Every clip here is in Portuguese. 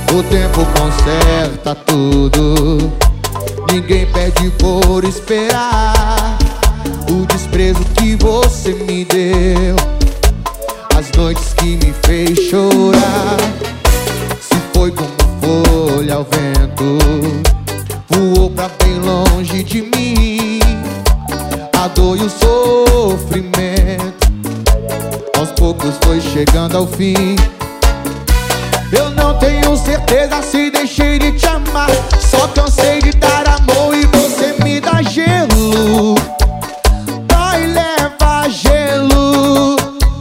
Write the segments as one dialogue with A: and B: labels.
A: O tempo conserta tudo, ninguém perde por esperar. O desprezo que você me deu, as noites que me fez chorar. Se foi como folha ao vento, voou pra bem longe de mim. A dor e o sofrimento aos poucos foi chegando ao fim. Eu não tenho certeza se deixei de te amar, só cansei de dar amor e você me dá gelo. Dói, leva gelo.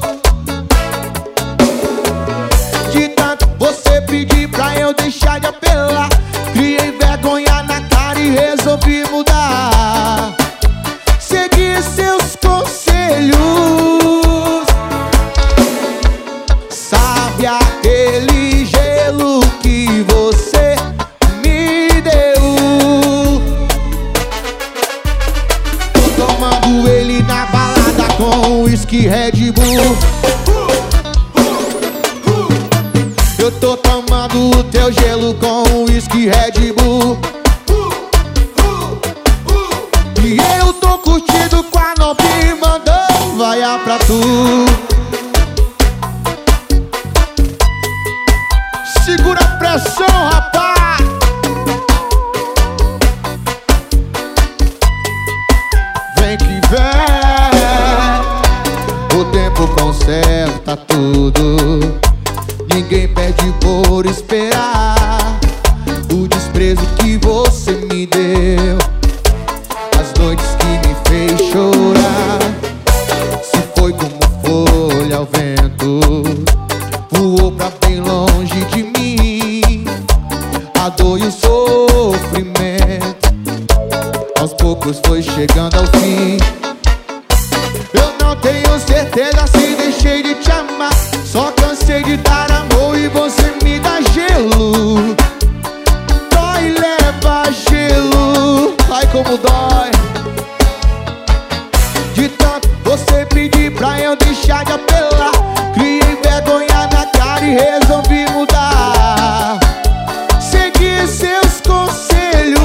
A: De tanto você pedir pra eu deixar de apelar, criei vergonha na cara e resolvi mudar. Segui seus conselhos. Sabe aquele gelo que você me deu? Tô tomando ele na balada com whisky Red Bull. Eu tô tomando o teu gelo com whisky Red Bull. E eu tô curtindo com a novinha, mandando vaiar pra tu. Segura a pressão, rapaz. Vem que vem. O tempo conserta tudo, ninguém perde por esperar. O desprezo que você me deu, as noites que me fez chorar. Se foi como folha ao vento, voou pra bem longe de mim. A dor e o sofrimento aos poucos foi chegando ao fim. Eu não tenho certeza se deixei de te amar, só cansei de dar amor e você me dá gelo. Dói, leva gelo. Ai, como dói. De tanto você pedir pra eu deixar de apelar, criei vergonha na cara e resolvi mudar. Segui seus conselhos.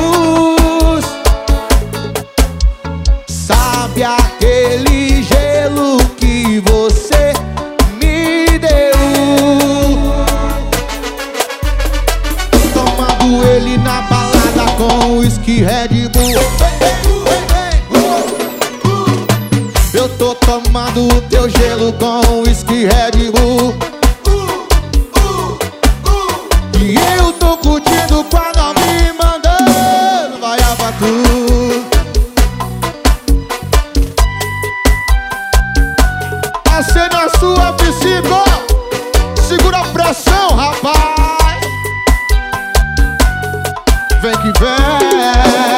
A: Sabe aquele gelo que você me deu? Tomando ele na balada com whisky Red Bull. Eu tô tomando o teu gelo com whisky Red Bull. E eu tô curtindo com a novinha, mandando vaiar pra tu. Acende a sua piscina, segura a pressão, rapaz. Vem que vem.